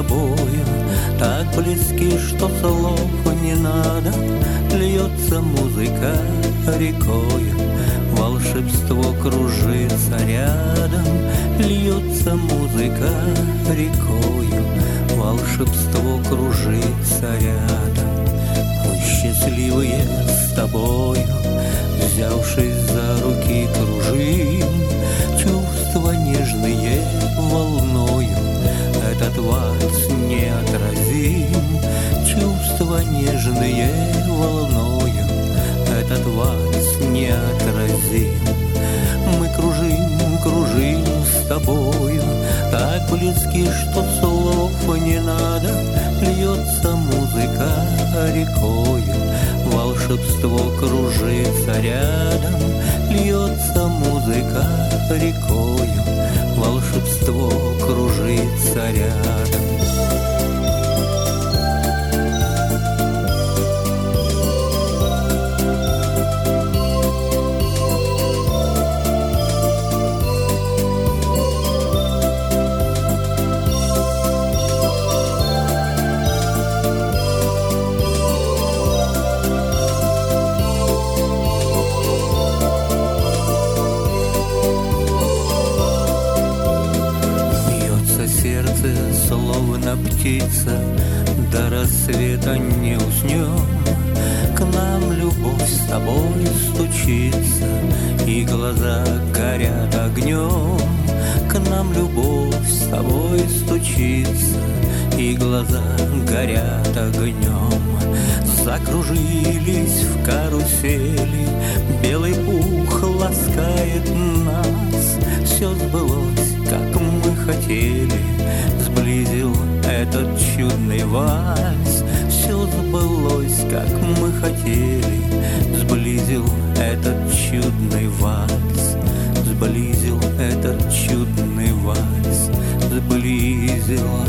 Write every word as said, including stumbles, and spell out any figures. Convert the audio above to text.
тобою, так близки, что слов не надо. Льется музыка рекою, волшебство кружится рядом. Льется музыка рекою, волшебство кружится рядом. Мы счастливые с тобою, взявшись за руки, кружим. Чувства нежные волною, этот вальс неотразим. Чувства нежные волною, этот вальс неотразим. Мы кружим, кружим с тобою, так близки, что слов не надо. Льется музыка рекою, волшебство кружится рядом. Льется музыка рекою, волшебство кружится рядом. Словно птица, до рассвета не уснем. К нам любовь с тобой стучится, и глаза горят огнем. К нам любовь с тобой стучится, и глаза горят огнем. Закружились в карусели, белый пух ласкает нас. Все сбылось, как мы хотели, сблизил этот чудный вальс. Все сбылось, как мы хотели, сблизил этот чудный вальс. Сблизил этот чудный вальс, сблизил